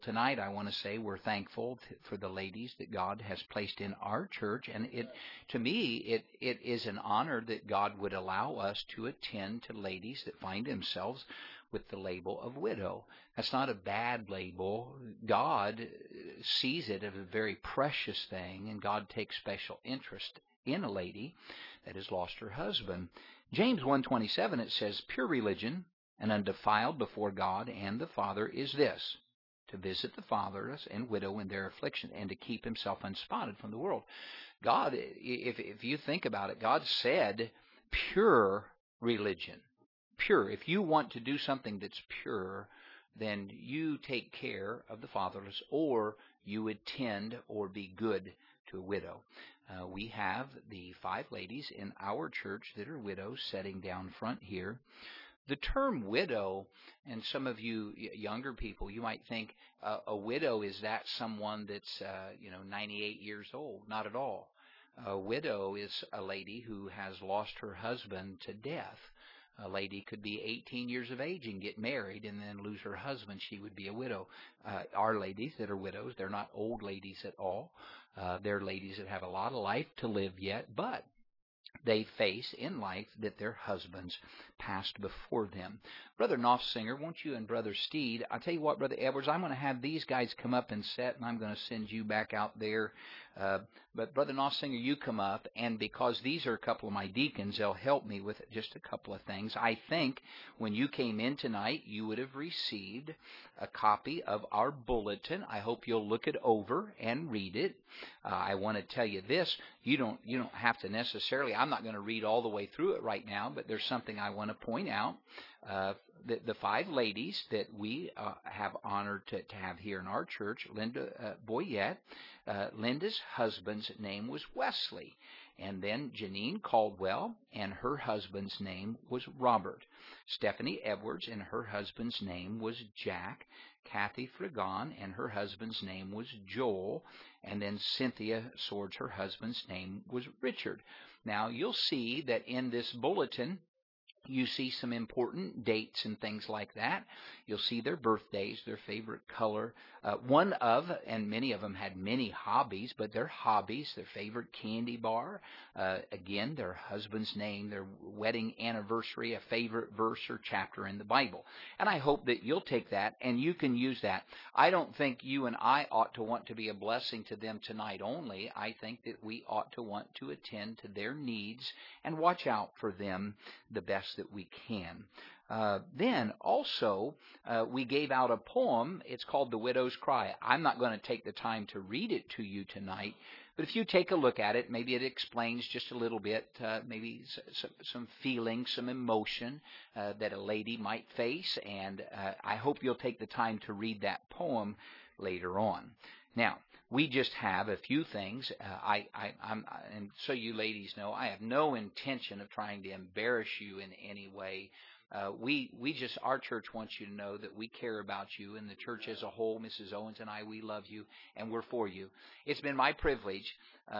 tonight, I want to say we're thankful for the ladies that God has placed in our church, and to me, it is an honor that God would allow us to attend to ladies that find themselves with the label of widow. That's not a bad label. God sees it as a very precious thing, and God takes special interest in a lady that has lost her husband. James 1:27, it says, "Pure religion and undefiled before God and the Father is this, to visit the fatherless and widow in their affliction, and to keep himself unspotted from the world." God, if you think about it, God said pure religion. Pure. If you want to do something that's pure, then you take care of the fatherless, or you would tend or be good to a widow. We have the 5 ladies in our church that are widows sitting down front here. The term widow, and some of you younger people, you might think a widow is that someone that's 98 years old. Not at all. A widow is a lady who has lost her husband to death. A lady could be 18 years of age and get married and then lose her husband. She would be a widow. Our ladies that are widows, they're not old ladies at all. They're ladies that have a lot of life to live yet, but they face in life that their husbands passed before them. Brother Knopfsinger, won't you and Brother Steed, I'll tell you what, Brother Edwards, I'm going to have these guys come up and sit, and I'm going to send you back out there. But Brother Knopfsinger, you come up, and because these are a couple of my deacons, they'll help me with just a couple of things. I think when you came in tonight, you would have received a copy of our bulletin. I hope you'll look it over and read it. I want to tell you this, you don't have to necessarily, I'm not going to read all the way through it right now, but there's something I want to point out. The 5 ladies that we have honored to have here in our church, Linda Boyette, Linda's husband's name was Wesley, and then Janine Caldwell, and her husband's name was Robert. Stephanie Edwards, and her husband's name was Jack. Kathy Frigon, and her husband's name was Joel. And then Cynthia Swords, her husband's name was Richard. Now, you'll see that in this bulletin, you see some important dates and things like that. You'll see their birthdays, their favorite color. One of, and many of them had many hobbies, but their hobbies, their favorite candy bar, again, their husband's name, their wedding anniversary, a favorite verse or chapter in the Bible. And I hope that you'll take that and you can use that. I don't think you and I ought to want to be a blessing to them tonight only. I think that we ought to want to attend to their needs and watch out for them the best that we can. Then also, we gave out a poem. It's called The Widow's Cry. I'm not going to take the time to read it to you tonight, but if you take a look at it, maybe it explains just a little bit, maybe some feeling, some emotion that a lady might face, and I hope you'll take the time to read that poem later on. Now, we just have a few things. And so you ladies know, I have no intention of trying to embarrass you in any way. Our church wants you to know that we care about you, and the church as a whole, Mrs. Owens and I, we love you, and we're for you. It's been my privilege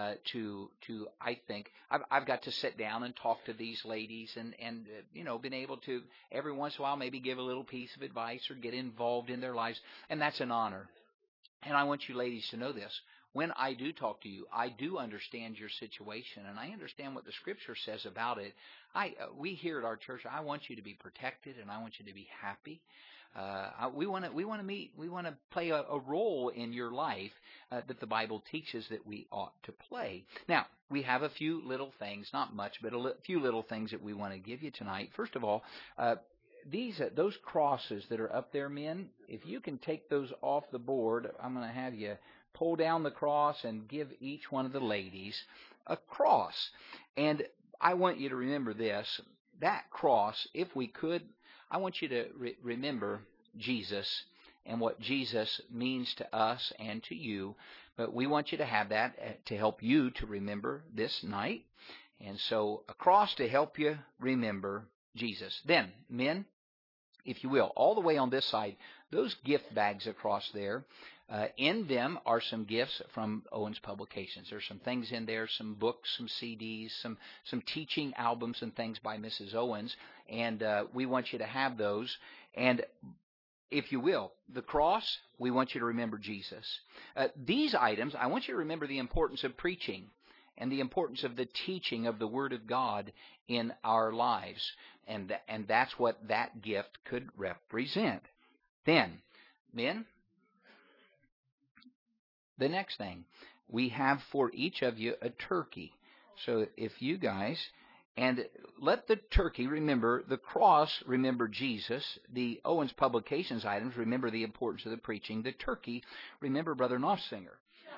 I think, I've got to sit down and talk to these ladies and been able to, every once in a while, maybe give a little piece of advice or get involved in their lives, and that's an honor. And I want you ladies to know this. When I do talk to you, I do understand your situation, and I understand what the Scripture says about it. We here at our church, I want you to be protected, and I want you to be happy. We want to play a role in your life that the Bible teaches that we ought to play. Now, we have a few little things, not much, but a few little things that we want to give you tonight. First of all, those crosses that are up there, men, if you can take those off the board, I'm going to have you pull down the cross and give each one of the ladies a cross. And I want you to remember this, that cross, if we could, I want you to remember Jesus and what Jesus means to us and to you. But we want you to have that to help you to remember this night. And so a cross to help you remember Jesus. Then, men, if you will, all the way on this side, those gift bags across there, in them are some gifts from Owens Publications. There's some things in there, some books, some CDs, some teaching albums and things by Mrs. Owens, and we want you to have those. And if you will, the cross, we want you to remember Jesus. These items, I want you to remember the importance of preaching and the importance of the teaching of the Word of God in our lives. And that's what that gift could represent. Then, men, the next thing, we have for each of you a turkey. So if you guys, and let the turkey remember the cross, remember Jesus. The Owens Publications items, remember the importance of the preaching. The turkey, remember Brother Noffsinger.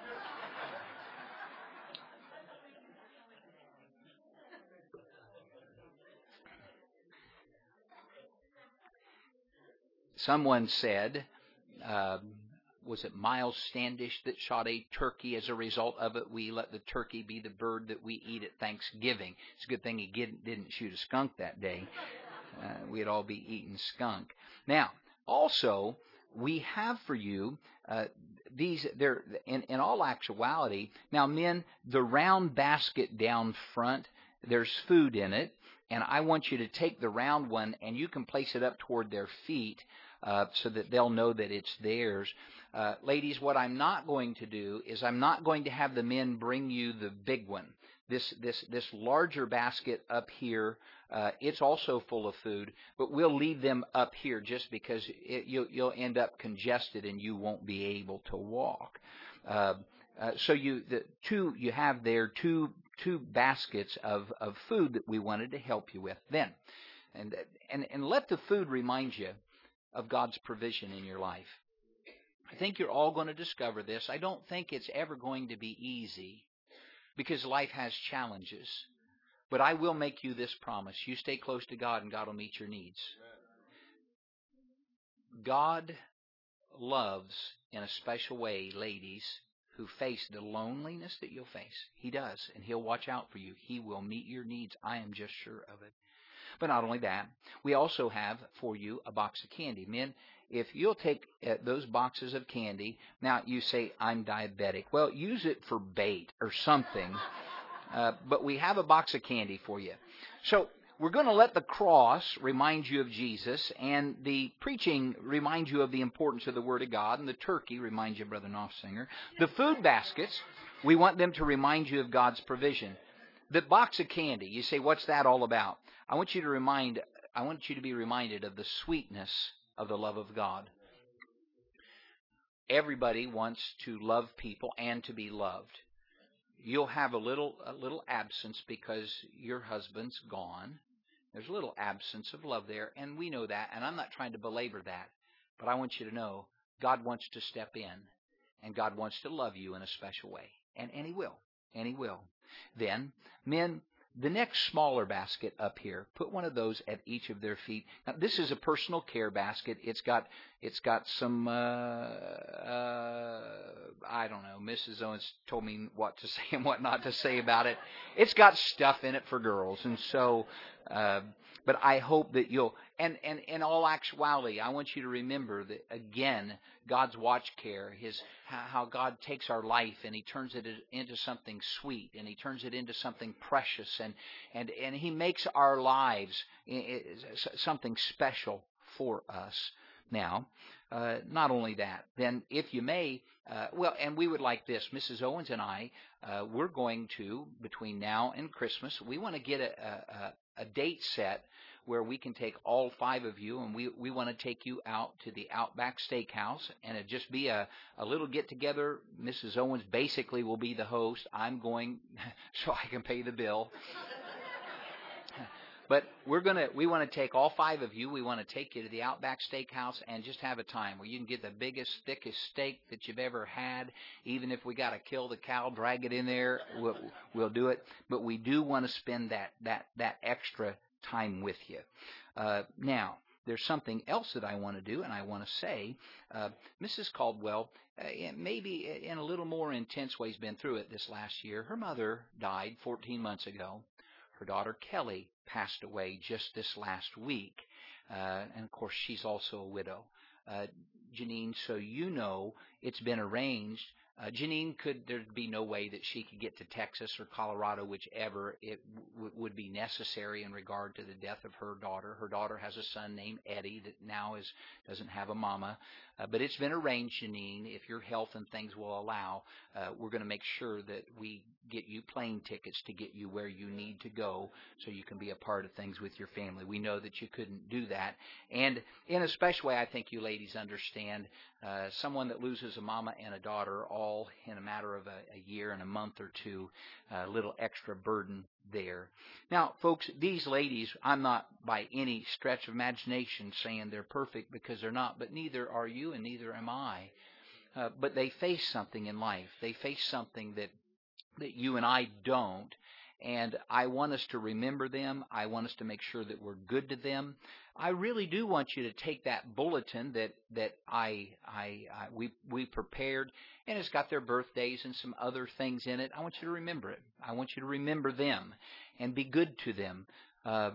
Someone said, was it Miles Standish that shot a turkey? As a result of it, we let the turkey be the bird that we eat at Thanksgiving. It's a good thing he didn't shoot a skunk that day. We'd all be eating skunk. Now, also, we have for you these. They're in all actuality. Now, men, the round basket down front, there's food in it, and I want you to take the round one and you can place it up toward their feet so that they'll know that it's theirs. Ladies, what I'm not going to do is I'm not going to have the men bring you the big one. This larger basket up here, it's also full of food, but we'll leave them up here just because you'll end up congested and you won't be able to walk. So you have there two baskets of food that we wanted to help you with then, and let the food remind you of God's provision in your life. I think you're all going to discover this. I don't think it's ever going to be easy because life has challenges. But I will make you this promise. You stay close to God and God will meet your needs. God loves in a special way ladies who face the loneliness that you'll face. He does, and He'll watch out for you. He will meet your needs. I am just sure of it. But not only that, we also have for you a box of candy. Men, if you'll take those boxes of candy, now you say, I'm diabetic. Well, use it for bait or something. But we have a box of candy for you. So we're going to let the cross remind you of Jesus, and the preaching remind you of the importance of the Word of God, and the turkey reminds you of Brother Noffsinger. The food baskets, we want them to remind you of God's provision. The box of candy, you say, what's that all about? I want you to be reminded of the sweetness of the love of God. Everybody wants to love people and to be loved. You'll have a little absence because your husband's gone. There's a little absence of love there, and we know that, and I'm not trying to belabor that, but I want you to know God wants to step in, and God wants to love you in a special way, and He will, and He will. Then, men, the next smaller basket up here, put one of those at each of their feet. Now, this is a personal care basket. It's got some, I don't know, Mrs. Owens told me what to say and what not to say about it. It's got stuff in it for girls. And so, but I hope that you'll, and in all actuality, I want you to remember that, again, God's watch care, how God takes our life and He turns it into something sweet, and He turns it into something precious, and He makes our lives something special for us. Now, not only that, then if you may, and we would like this, Mrs. Owens and I, we're going to, between now and Christmas, we want to get a date set where we can take all 5 of you, and we want to take you out to the Outback Steakhouse, and it just be a little get-together. Mrs. Owens basically will be the host. I'm going so I can pay the bill. But we want to take all 5 of you. We want to take you to the Outback Steakhouse and just have a time where you can get the biggest, thickest steak that you've ever had. Even if we got to kill the cow, drag it in there, we'll do it. But we do want to spend that extra time with you. Now, there's something else that I want to do, and I want to say, Mrs. Caldwell, maybe in a little more intense ways, been through it this last year. Her mother died 14 months ago. Her daughter Kelly passed away just this last week, and of course she's also a widow. Janine, so you know, it's been arranged Janine, there'd be no way that she could get to Texas or Colorado, whichever it would be necessary in regard to the death of her daughter. Her daughter has a son named Eddie that now doesn't have a mama. But it's been arranged, Janine, if your health and things will allow, we're going to make sure that we get you plane tickets to get you where you need to go so you can be a part of things with your family. We know that you couldn't do that. And in a special way, I think you ladies understand someone that loses a mama and a daughter all in a matter of a year and a month or two, a little extra burden there. Now, folks, these ladies, I'm not by any stretch of imagination saying they're perfect, because they're not, but neither are you and neither am I. But they face something in life. They face something that you and I don't. And I want us to remember them. I want us to make sure that we're good to them. I really do want you to take that bulletin that we prepared, and it's got their birthdays and some other things in it. I want you to remember it. I want you to remember them and be good to them. I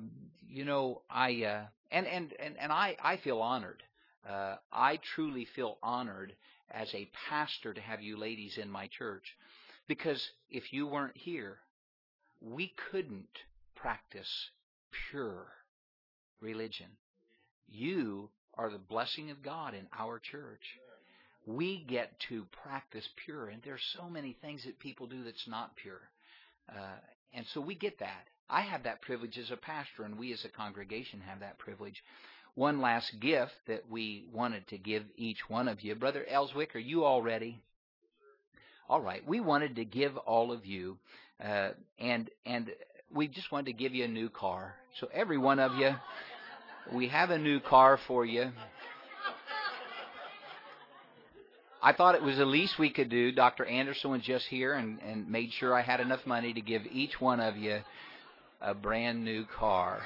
feel honored. I truly feel honored as a pastor to have you ladies in my church, because if you weren't here, we couldn't practice pure religion. You are the blessing of God in our church. We get to practice pure, and there's so many things that people do that's not pure. And so we get that. I have that privilege as a pastor, and we as a congregation have that privilege. One last gift that we wanted to give each one of you. Brother Ellswick, are you all ready? All right. We wanted to give all of you, and we just wanted to give you a new car. So every one of you, we have a new car for you. I thought it was the least we could do. Dr. Anderson was just here and made sure I had enough money to give each one of you a brand new car.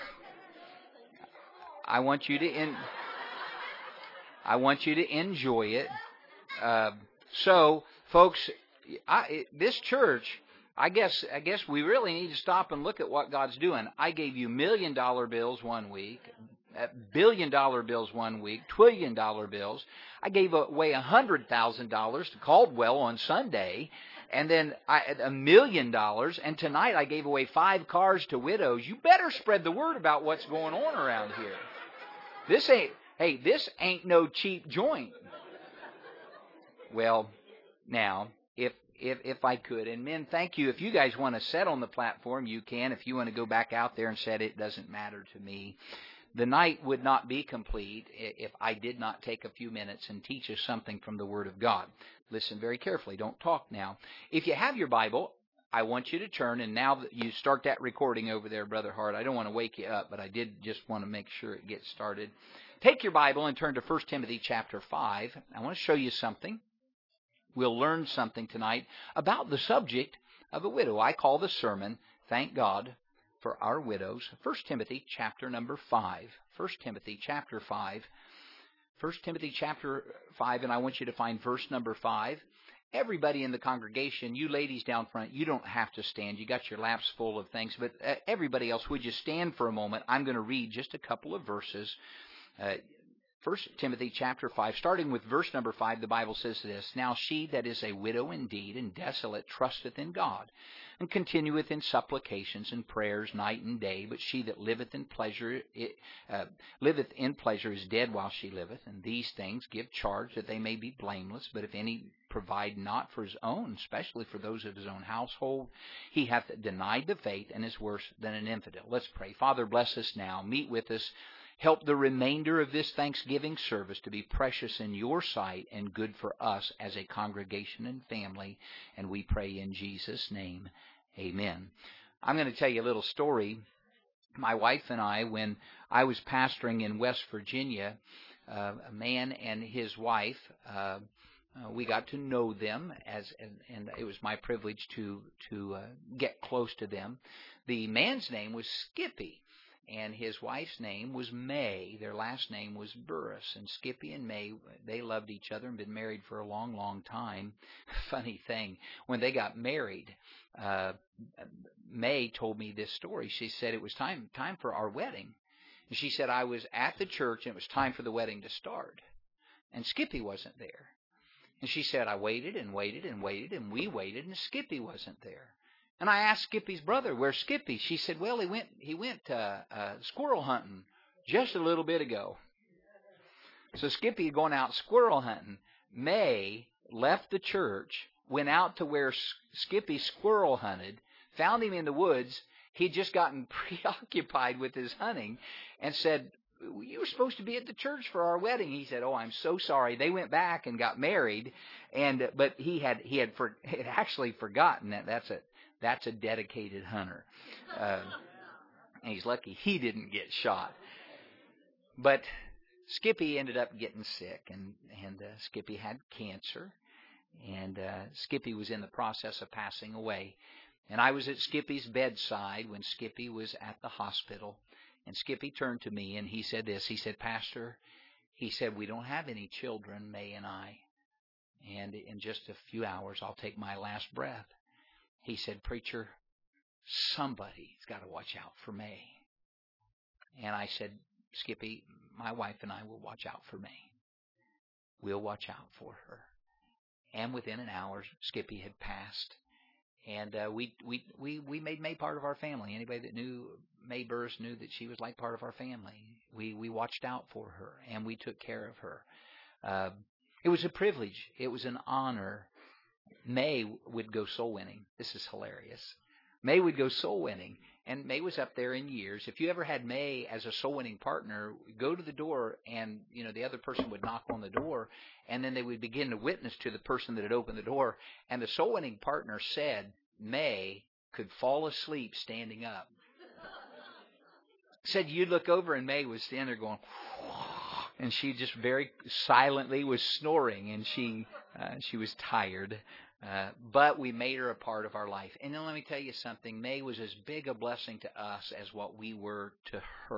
I want you to enjoy it. So, folks, this church, I guess we really need to stop and look at what God's doing. I gave you $1 million bills one week, $1 billion bills one week, $1 trillion bills. I gave away $100,000 to Caldwell on Sunday, and then $1 million. And tonight I gave away 5 cars to widows. You better spread the word about what's going on around here. This ain't no cheap joint. Well, now, if I could, and men, thank you. If you guys want to sit on the platform, you can. If you want to go back out there and sit, it doesn't matter to me. The night would not be complete if I did not take a few minutes and teach us something from the Word of God. Listen very carefully. Don't talk now. If you have your Bible, I want you to turn, and now that you start that recording over there, Brother Hart, I don't want to wake you up, but I did just want to make sure it gets started. Take your Bible and turn to 1 Timothy chapter 5. I want to show you something. We'll learn something tonight about the subject of a widow. I call the sermon, Thank God for Our Widows. 1 Timothy chapter number 5. 1 Timothy chapter 5. 1 Timothy chapter 5, and I want you to find verse number 5. Everybody in the congregation, you ladies down front, you don't have to stand. You got your laps full of things, but everybody else, would you stand for a moment? I'm going to read just a couple of verses. 1 Timothy chapter 5, starting with verse number 5, the Bible says this, Now she that is a widow indeed and desolate trusteth in God, and continueth in supplications and prayers night and day. But she that liveth in pleasure is dead while she liveth. And these things give charge that they may be blameless. But if any provide not for his own, especially for those of his own household, he hath denied the faith and is worse than an infidel. Let's pray. Father, bless us now. Meet with us. Help the remainder of this Thanksgiving service to be precious in your sight and good for us as a congregation and family. And we pray in Jesus' name. Amen. I'm going to tell you a little story. My wife and I, when I was pastoring in West Virginia, a man and his wife, we got to know them, and it was my privilege to get close to them. The man's name was Skippy, and his wife's name was May. Their last name was Burris. And Skippy and May, they loved each other and been married for a long, long time. Funny thing, when they got married, May told me this story. She said it was time for our wedding. And she said, I was at the church and it was time for the wedding to start. And Skippy wasn't there. And she said, I waited and waited and waited, and we waited, and Skippy wasn't there. And I asked Skippy's brother, where's Skippy? She said, well, he went squirrel hunting just a little bit ago. So Skippy had gone out squirrel hunting. May left the church, went out to where Skippy squirrel hunted, found him in the woods. He'd just gotten preoccupied with his hunting and said, you were supposed to be at the church for our wedding. He said, oh, I'm so sorry. They went back and got married, but he had actually forgotten that that's a dedicated hunter. And he's lucky he didn't get shot. But Skippy ended up getting sick, and Skippy had cancer, and Skippy was in the process of passing away. And I was at Skippy's bedside when Skippy was at the hospital. And Skippy turned to me and he said this. He said, Pastor, he said, we don't have any children, May and I. And in just a few hours, I'll take my last breath. He said, Preacher, somebody's got to watch out for May. And I said, Skippy, my wife and I will watch out for May. We'll watch out for her. And within an hour, Skippy had passed. And we made May part of our family. Anybody that knew May Burris knew that she was like part of our family. We watched out for her, and we took care of her. It was a privilege. It was an honor. May would go soul winning. This is hilarious. May would go soul winning, and May was up there in years. If you ever had May as a soul winning partner, go to the door, and the other person would knock on the door, and then they would begin to witness to the person that had opened the door. And the soul winning partner said May could fall asleep standing up. Said you'd look over and May was standing there going, and she just very silently was snoring, and she was tired. But we made her a part of our life. And then let me tell you something. May was as big a blessing to us as what we were to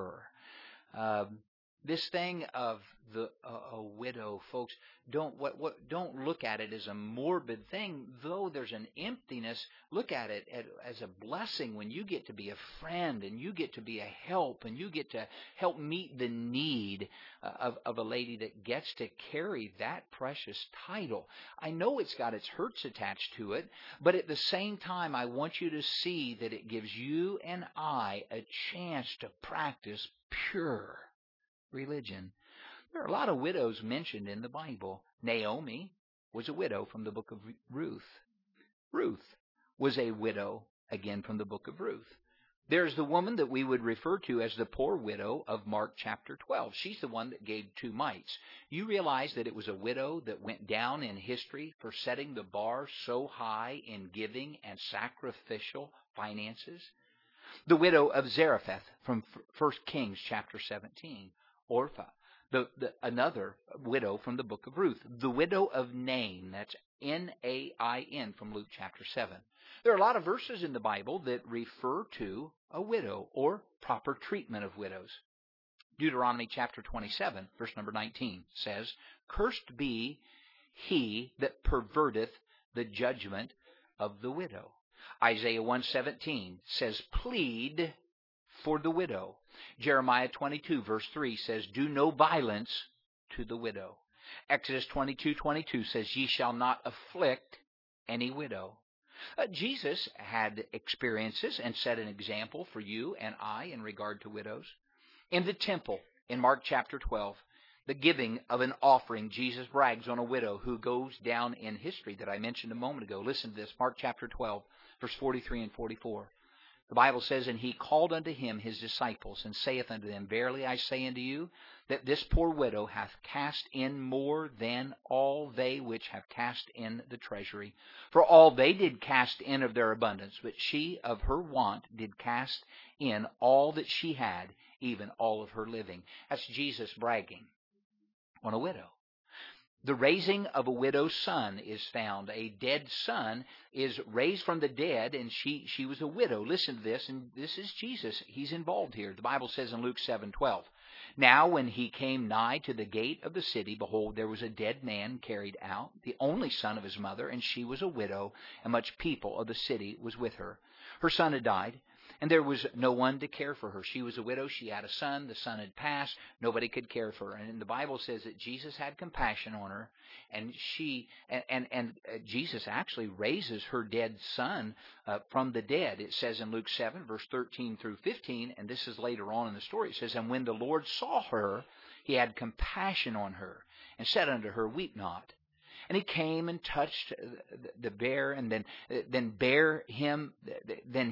her. This thing of a widow, folks, don't look at it as a morbid thing. Though there's an emptiness, look at it as a blessing when you get to be a friend and you get to be a help and you get to help meet the need of a lady that gets to carry that precious title. I know it's got its hurts attached to it, but at the same time, I want you to see that it gives you and I a chance to practice pure religion. There are a lot of widows mentioned in the Bible. Naomi was a widow from the book of Ruth. Ruth was a widow, again, from the book of Ruth. There's the woman that we would refer to as the poor widow of Mark chapter 12. She's the one that gave 2 mites. You realize that it was a widow that went down in history for setting the bar so high in giving and sacrificial finances? The widow of Zarephath from 1 Kings chapter 17. Orpah, another widow from the book of Ruth. The widow of Nain, that's Nain from Luke chapter 7. There are a lot of verses in the Bible that refer to a widow or proper treatment of widows. Deuteronomy chapter 27, verse number 19 says, Cursed be he that perverteth the judgment of the widow. Isaiah 1:17 says, Plead for the widow. Jeremiah 22 verse 3 says, Do no violence to the widow. Exodus 22:22 says, Ye shall not afflict any widow. Jesus had experiences and set an example for you and I in regard to widows. In the temple, in Mark chapter 12, the giving of an offering, Jesus brags on a widow who goes down in history that I mentioned a moment ago. Listen to this, Mark chapter 12, verse 43 and 44. The Bible says, And he called unto him his disciples, and saith unto them, Verily I say unto you, that this poor widow hath cast in more than all they which have cast in the treasury. For all they did cast in of their abundance, but she of her want did cast in all that she had, even all of her living. That's Jesus bragging on a widow. The raising of a widow's son is found. A dead son is raised from the dead, and she was a widow. Listen to this, and this is Jesus. He's involved here. The Bible says in Luke 7:12, Now when he came nigh to the gate of the city, behold, there was a dead man carried out, the only son of his mother, and she was a widow, and much people of the city was with her. Her son had died, And there was no one to care for her. She was a widow. She had a son. The son had passed. Nobody could care for her. And the Bible says that Jesus had compassion on her. And Jesus actually raises her dead son from the dead. It says in Luke 7, verse 13 through 15, and this is later on in the story, it says, "And when the Lord saw her, he had compassion on her, and said unto her, Weep not. And he came and touched the bear, and then bare him. Then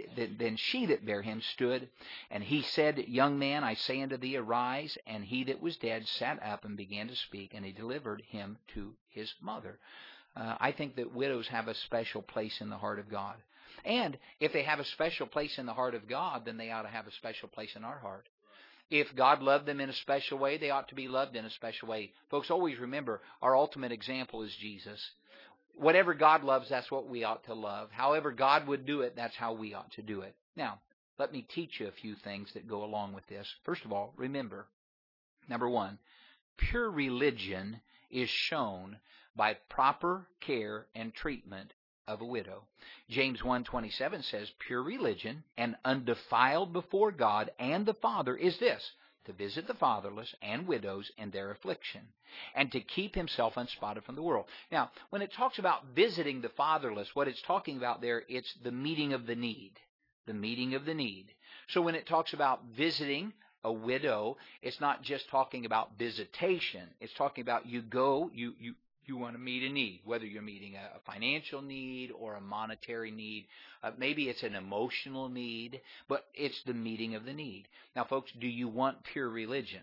she that bare him stood, and he said, Young man, I say unto thee, arise. And he that was dead sat up and began to speak, and he delivered him to his mother." I think that widows have a special place in the heart of God. And if they have a special place in the heart of God, then they ought to have a special place in our heart. If God loved them in a special way, they ought to be loved in a special way. Folks, always remember, our ultimate example is Jesus. Whatever God loves, that's what we ought to love. However God would do it, that's how we ought to do it. Now, let me teach you a few things that go along with this. First of all, remember, number one, pure religion is shown by proper care and treatment of a widow. James 1:27 says, "Pure religion and undefiled before God and the Father is this, to visit the fatherless and widows in their affliction, and to keep himself unspotted from the world." Now, when it talks about visiting the fatherless, what it's talking about there, it's the meeting of the need. The meeting of the need. So when it talks about visiting a widow, it's not just talking about visitation. It's talking about you go, you want to meet a need, whether you're meeting a financial need or a monetary need. Maybe it's an emotional need, but it's the meeting of the need. Now, folks, do you want pure religion?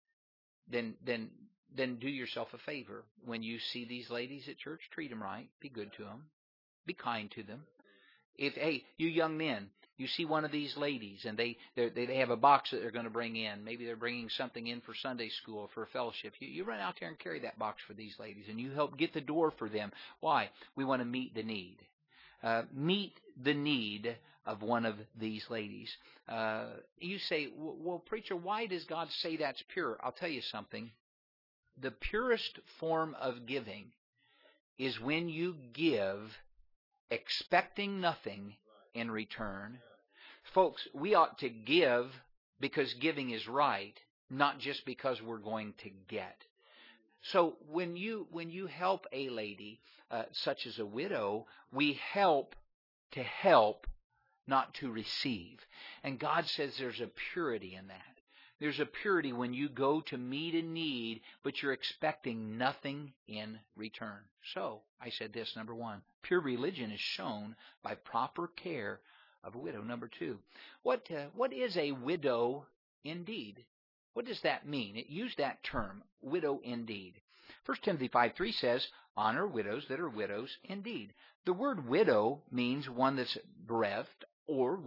Then do yourself a favor. When you see these ladies at church, treat them right. Be good to them. Be kind to them. Hey, you young men, you see one of these ladies and they have a box that they're going to bring in. Maybe they're bringing something in for Sunday school or for a fellowship. You run out there and carry that box for these ladies, and you help get the door for them. Why? We want to meet the need. Meet the need of one of these ladies. You say, well, preacher, why does God say that's pure? I'll tell you something. The purest form of giving is when you give expecting nothing in return. Folks, we ought to give because giving is right, not just because we're going to get. So when you help a lady such as a widow, we help to help, not to receive. And God says there's a purity in that. There's a purity when you go to meet a need, but you're expecting nothing in return. So, I said this, number one, pure religion is shown by proper care of a widow. Number two, what is a widow indeed? What does that mean? It used that term, widow indeed. 1 Timothy 5:3 says, "Honor widows that are widows indeed." The word widow means one that's bereft, or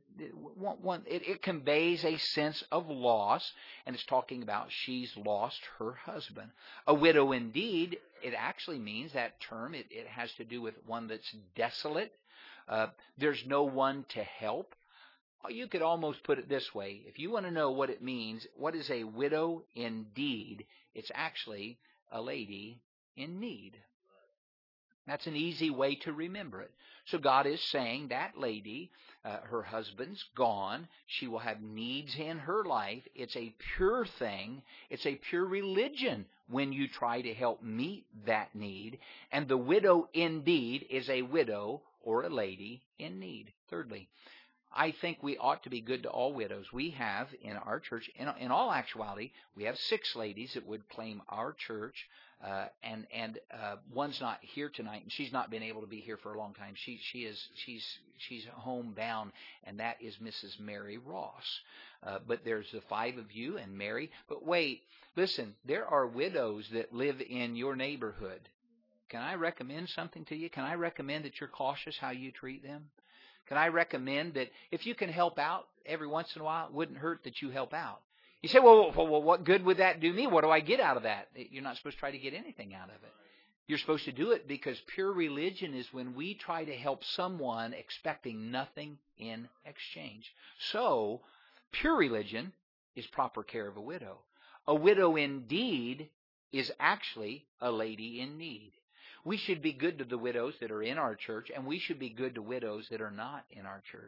it conveys a sense of loss, and it's talking about she's lost her husband. A widow indeed, it actually means, that term, it has to do with one that's desolate. There's no one to help. You could almost put it this way. If you want to know what it means, what is a widow indeed? It's actually a lady in need. That's an easy way to remember it. So God is saying that lady, her husband's gone. She will have needs in her life. It's a pure thing. It's a pure religion when you try to help meet that need. And the widow indeed is a widow or a lady in need. Thirdly, I think we ought to be good to all widows. We have in our church, in all actuality, we have 6 ladies that would claim our church. And one's not here tonight, and she's not been able to be here for a long time. She's homebound, and that is Mrs. Mary Ross. But there's the 5 of you and Mary. But wait, listen, there are widows that live in your neighborhood. Can I recommend something to you? Can I recommend that you're cautious how you treat them? Can I recommend that if you can help out every once in a while, it wouldn't hurt that you help out? You say, well, what good would that do me? What do I get out of that? You're not supposed to try to get anything out of it. You're supposed to do it because pure religion is when we try to help someone expecting nothing in exchange. So, pure religion is proper care of a widow. A widow indeed is actually a lady in need. We should be good to the widows that are in our church, and we should be good to widows that are not in our church.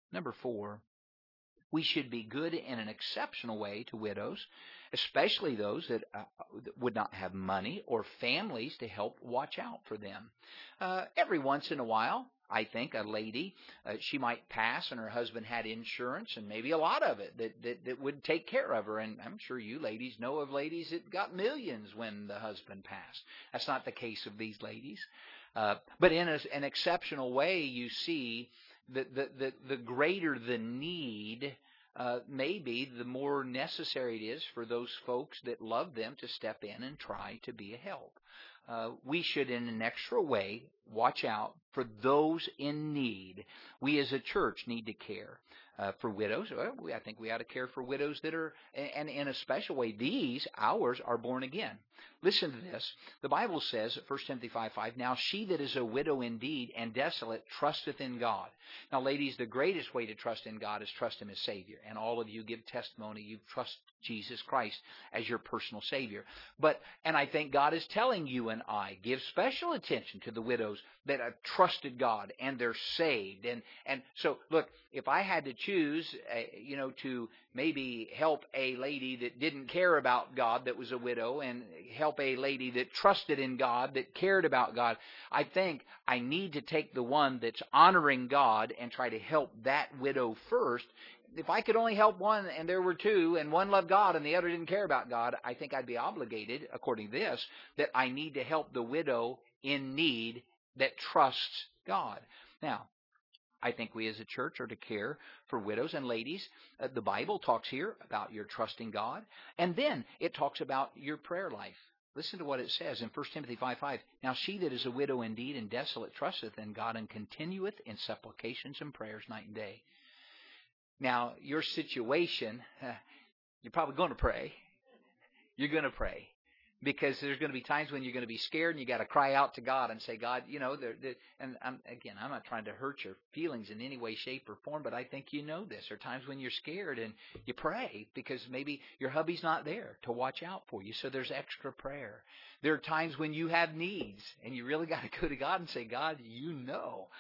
Number 4, we should be good in an exceptional way to widows, especially those that would not have money or families to help watch out for them. Every once in a while, I think a lady, she might pass and her husband had insurance and maybe a lot of it that would take care of her. And I'm sure you ladies know of ladies that got millions when the husband passed. That's not the case of these ladies. But in an exceptional way, you see the greater the need, maybe the more necessary it is for those folks that love them to step in and try to be a help. We should, in an extra way, watch out for those in need. We as a church need to care for widows. Well, I think we ought to care for widows that are, and in a special way, ours are born again. Listen to this. The Bible says, 1 Timothy 5:5, now she that is a widow indeed and desolate trusteth in God. Now, ladies, the greatest way to trust in God is trust Him as Savior. And all of you give testimony, you trust Jesus Christ as your personal Savior. And I think God is telling you and I, give special attention to the widows that have trusted God and they're saved. And so, look, if I had to choose, to maybe help a lady that didn't care about God that was a widow and help a lady that trusted in God, that cared about God, I think I need to take the one that's honoring God and try to help that widow first. If I could only help one and there were two and one loved God and the other didn't care about God, I think I'd be obligated, according to this, that I need to help the widow in need that trusts God. Now, I think we as a church are to care for widows and ladies. The Bible talks here about your trusting God, and then it talks about your prayer life. Listen to what it says in 1 Timothy 5:5. Now she that is a widow indeed and desolate trusteth in God and continueth in supplications and prayers night and day. Now, your situation, you're probably going to pray. You're going to pray. Because there's going to be times when you're going to be scared and you got to cry out to God and say, God, and I'm not trying to hurt your feelings in any way, shape, or form, but I think you know this. There are times when you're scared and you pray because maybe your hubby's not there to watch out for you, so there's extra prayer. There are times when you have needs and you really got to go to God and say, God, you know.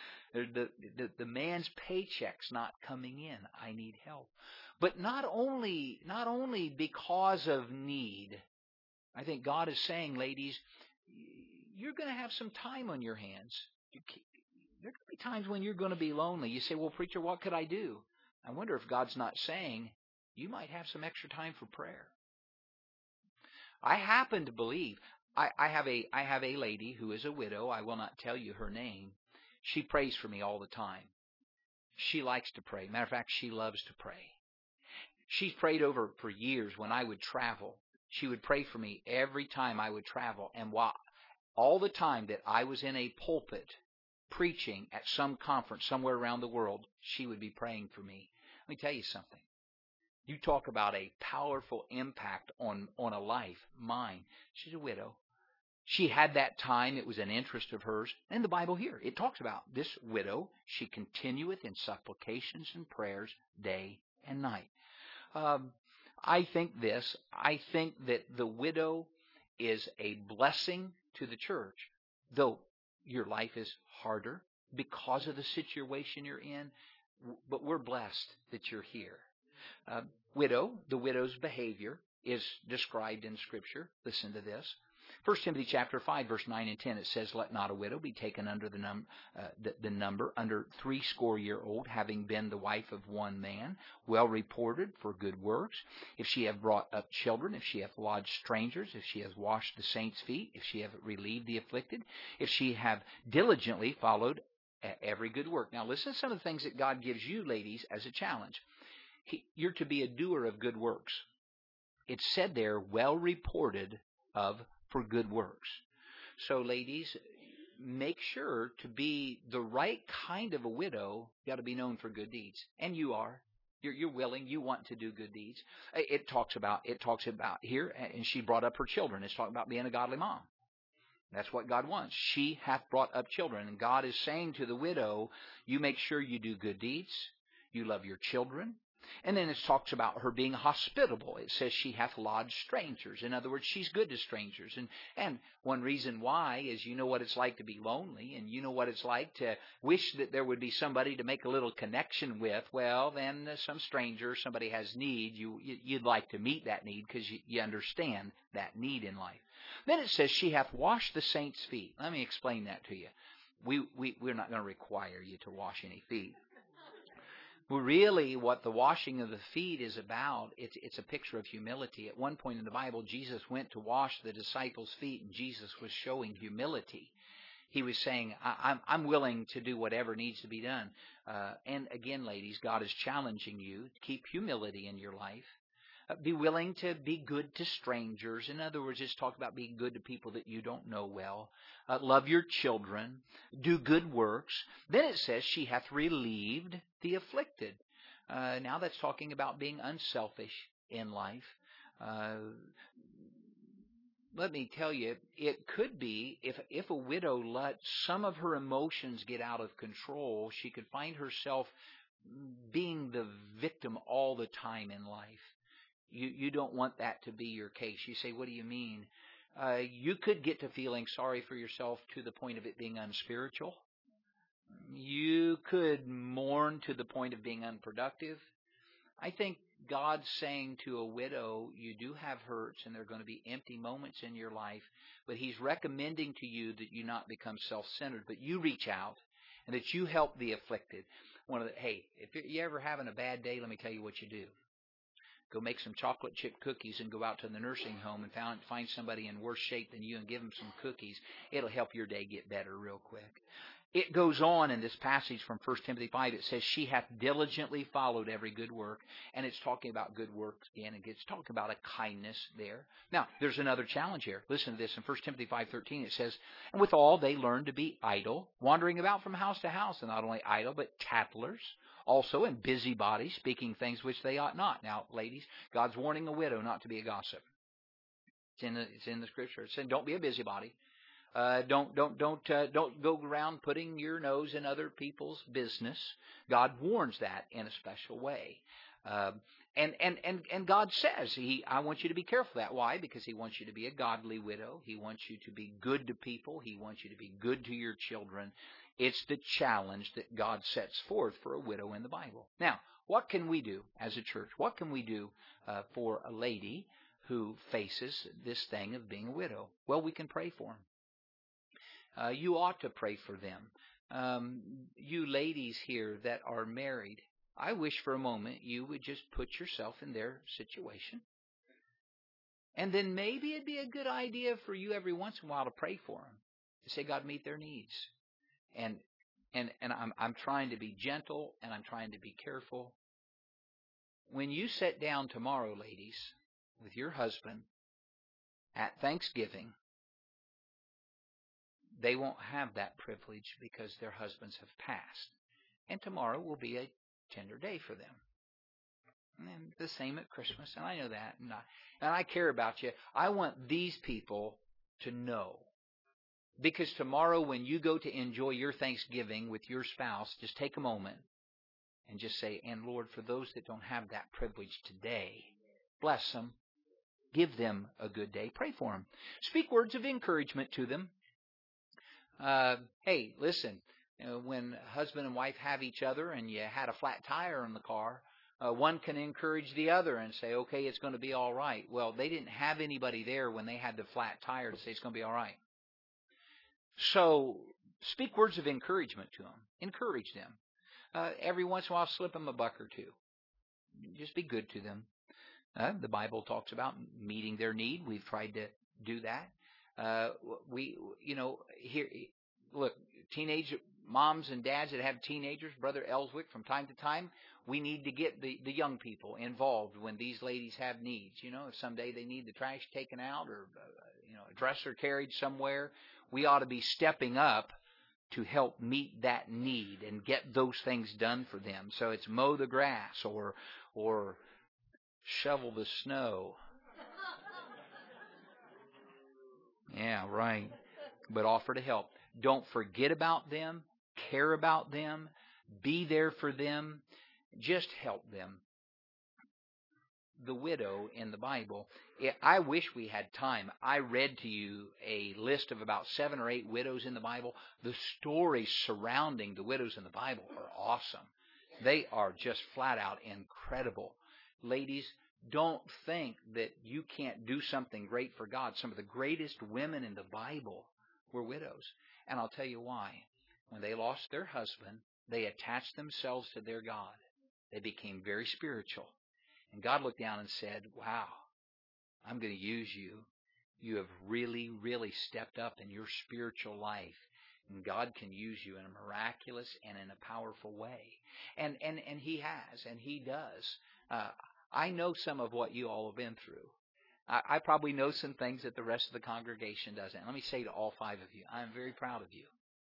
The man's paycheck's not coming in. I need help. But not only because of need. I think God is saying, ladies, you're going to have some time on your hands. There are going to be times when you're going to be lonely. You say, well, preacher, what could I do? I wonder if God's not saying you might have some extra time for prayer. I happen to believe I have a lady who is a widow. I will not tell you her name. She prays for me all the time. She likes to pray. Matter of fact, she loves to pray. She's prayed over for years when I would travel. She would pray for me every time I would travel. And all the time that I was in a pulpit preaching at some conference somewhere around the world, she would be praying for me. Let me tell you something. You talk about a powerful impact on a life, mine. She's a widow. She had that time. It was an interest of hers. And the Bible here, it talks about this widow. She continueth in supplications and prayers day and night. I think that the widow is a blessing to the church, though your life is harder because of the situation you're in, but we're blessed that you're here. The widow's behavior is described in Scripture. Listen to this. 1 Timothy chapter 5, verse 9 and 10, it says, let not a widow be taken under the number under 80 years old, having been the wife of one man, well reported for good works, if she have brought up children, if she hath lodged strangers, if she hath washed the saints' feet, if she have relieved the afflicted, if she have diligently followed every good work. Now listen to some of the things that God gives you, ladies, as a challenge. You're to be a doer of good works. It's said there, well reported of for good works. So, ladies, make sure to be the right kind of a widow. You got to be known for good deeds, and you are. You're willing. You want to do good deeds. It talks about here, and she brought up her children. It's talking about being a godly mom. That's what God wants. She hath brought up children, and God is saying to the widow, you make sure you do good deeds. You love your children. And then it talks about her being hospitable. It says she hath lodged strangers. In other words, she's good to strangers. And one reason why is you know what it's like to be lonely, and you know what it's like to wish that there would be somebody to make a little connection with. Well, then some stranger, somebody has need, you'd like to meet that need because you understand that need in life. Then it says she hath washed the saints' feet. Let me explain that to you. We're not going to require you to wash any feet. Well, really, what the washing of the feet is about, it's a picture of humility. At one point in the Bible, Jesus went to wash the disciples' feet, and Jesus was showing humility. He was saying, I'm willing to do whatever needs to be done. And again, ladies, God is challenging you to keep humility in your life. Be willing to be good to strangers. In other words, just talk about being good to people that you don't know well. Love your children. Do good works. Then it says she hath relieved the afflicted. Now that's talking about being unselfish in life. Let me tell you, it could be, if a widow let some of her emotions get out of control, she could find herself being the victim all the time in life. You don't want that to be your case. You say, what do you mean? You could get to feeling sorry for yourself to the point of it being unspiritual. You could mourn to the point of being unproductive. I think God's saying to a widow, you do have hurts and there are going to be empty moments in your life, but He's recommending to you that you not become self-centered, but you reach out and that you help the afflicted. Hey, if you're ever having a bad day, let me tell you what you do. Go make some chocolate chip cookies and go out to the nursing home and find somebody in worse shape than you and give them some cookies. It'll help your day get better real quick. It goes on in this passage from 1 Timothy 5. It says, she hath diligently followed every good work. And it's talking about good works again. And it's talking about a kindness there. Now, there's another challenge here. Listen to this. In 1 Timothy 5:13, it says, and withal they learn to be idle, wandering about from house to house. And not only idle, but tattlers. Also in busybodies, speaking things which they ought not. Now, ladies, God's warning a widow not to be a gossip. It's in the Scripture. It's saying, don't be a busybody. Don't go around putting your nose in other people's business. God warns that in a special way. And God says, I want you to be careful of that. Why? Because He wants you to be a godly widow. He wants you to be good to people. He wants you to be good to your children. It's the challenge that God sets forth for a widow in the Bible. Now, what can we do as a church? What can we do for a lady who faces this thing of being a widow? Well, we can pray for them. You ought to pray for them. You ladies here that are married, I wish for a moment you would just put yourself in their situation. And then maybe it'd be a good idea for you every once in a while to pray for them. To say, God, meet their needs. And I'm trying to be gentle and I'm trying to be careful. When you sit down tomorrow, ladies, with your husband at Thanksgiving, they won't have that privilege because their husbands have passed. And tomorrow will be a tender day for them. And the same at Christmas, and I know that. And I care about you. I want these people to know. Because tomorrow when you go to enjoy your Thanksgiving with your spouse, just take a moment and just say, and Lord, for those that don't have that privilege today, bless them. Give them a good day. Pray for them. Speak words of encouragement to them. Hey, listen, when husband and wife have each other and you had a flat tire in the car, one can encourage the other and say, okay, it's going to be all right. Well, they didn't have anybody there when they had the flat tire to say it's going to be all right. So speak words of encouragement to them. Encourage them. Every once in a while, slip them a buck or two. Just be good to them. The Bible talks about meeting their need. We've tried to do that. Here, look, teenage moms and dads that have teenagers, Brother Ellswick, from time to time, we need to get the young people involved when these ladies have needs. If someday they need the trash taken out or a dresser carried somewhere, we ought to be stepping up to help meet that need and get those things done for them. So it's mow the grass or shovel the snow. Yeah, right. But offer to help. Don't forget about them. Care about them. Be there for them. Just help them. the widow in the Bible. I wish we had time. I read to you a list of about 7 or 8 widows in the Bible. The stories surrounding the widows in the Bible are awesome. They are just flat out incredible. Ladies, don't think that you can't do something great for God. Some of the greatest women in the Bible were widows. And I'll tell you why. When they lost their husband, they attached themselves to their God. They became very spiritual. And God looked down and said, wow, I'm going to use you. You have really, really stepped up in your spiritual life. And God can use you in a miraculous and in a powerful way. And He has, and He does. I know some of what you all have been through. I probably know some things that the rest of the congregation doesn't. Let me say to all 5 of you, I'm very proud of you.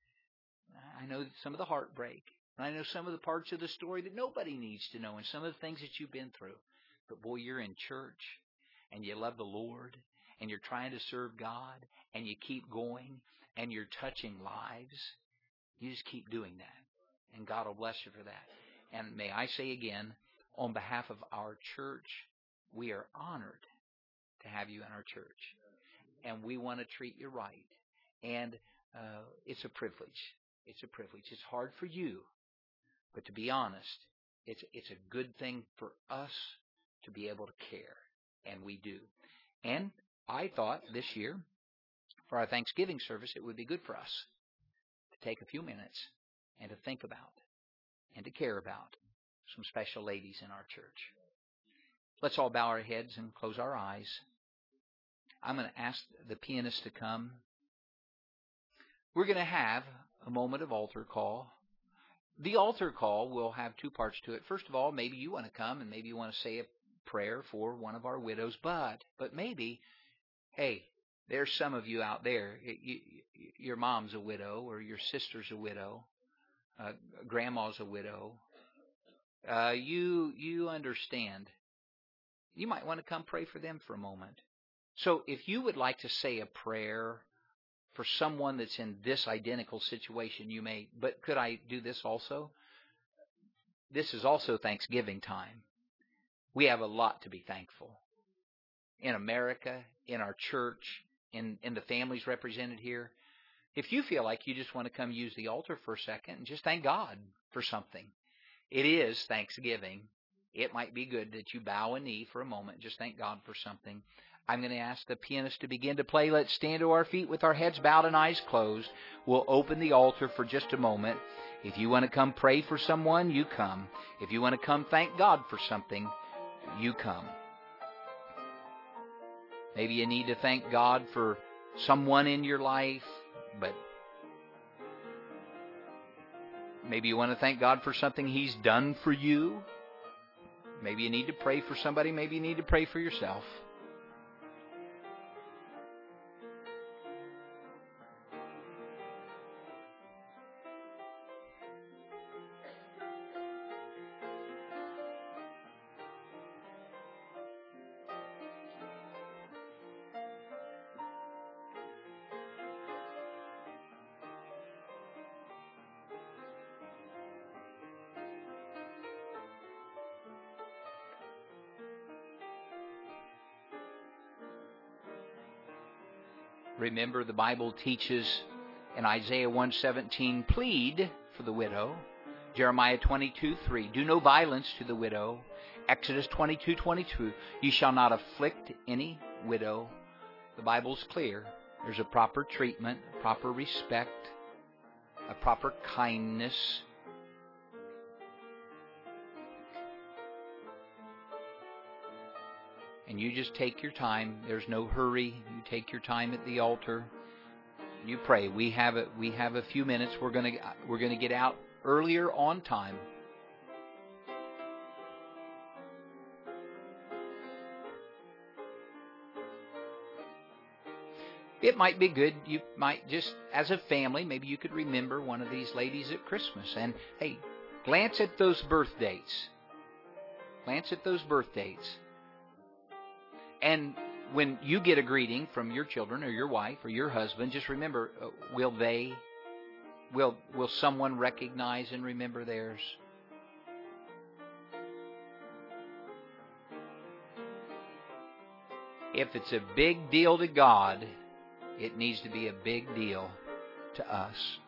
I know some of the heartbreak. And I know some of the parts of the story that nobody needs to know and some of the things that you've been through. But boy, you're in church and you love the Lord and you're trying to serve God and you keep going and you're touching lives. You just keep doing that. And God will bless you for that. And may I say again, on behalf of our church, we are honored to have you in our church. And we want to treat you right. And it's a privilege. It's a privilege. It's hard for you. But to be honest, it's a good thing for us to be able to care. And we do. And I thought this year, for our Thanksgiving service, it would be good for us to take a few minutes and to think about and to care about some special ladies in our church. Let's all bow our heads and close our eyes. I'm going to ask the pianist to come. We're going to have a moment of altar call. The altar call will have 2 parts to it. First of all, maybe you want to come and maybe you want to say a prayer for one of our widows, but maybe, hey, there's some of you out there, your mom's a widow or your sister's a widow, grandma's a widow. You understand. You might want to come pray for them for a moment. So if you would like to say a prayer for someone that's in this identical situation, you may. But could I do this also? This is also Thanksgiving time. We have a lot to be thankful. In America, in our church, in the families represented here. If you feel like you just want to come use the altar for a second and just thank God for something. It is Thanksgiving. It might be good that you bow a knee for a moment and just thank God for something. I'm going to ask the pianist to begin to play. Let's stand to our feet with our heads bowed and eyes closed. We'll open the altar for just a moment. If you want to come pray for someone, you come. If you want to come thank God for something, you come. Maybe you need to thank God for someone in your life, but maybe you want to thank God for something He's done for you. Maybe you need to pray for somebody. Maybe you need to pray for yourself. Remember, the Bible teaches in Isaiah 1:17, plead for the widow. Jeremiah 22:3, do no violence to the widow. Exodus 22:22, you shall not afflict any widow. The Bible's clear. There's a proper treatment, a proper respect, a proper kindness. And you just take your time. There's no hurry. You take your time at the altar. You pray. We have a few minutes. We're going to get out earlier on time. It might be good. You might just, as a family, maybe you could remember one of these ladies at Christmas. And hey, glance at those birth dates. Glance at those birth dates. And when you get a greeting from your children or your wife or your husband, just remember, will someone recognize and remember theirs? if it's a big deal to God, it needs to be a big deal to us.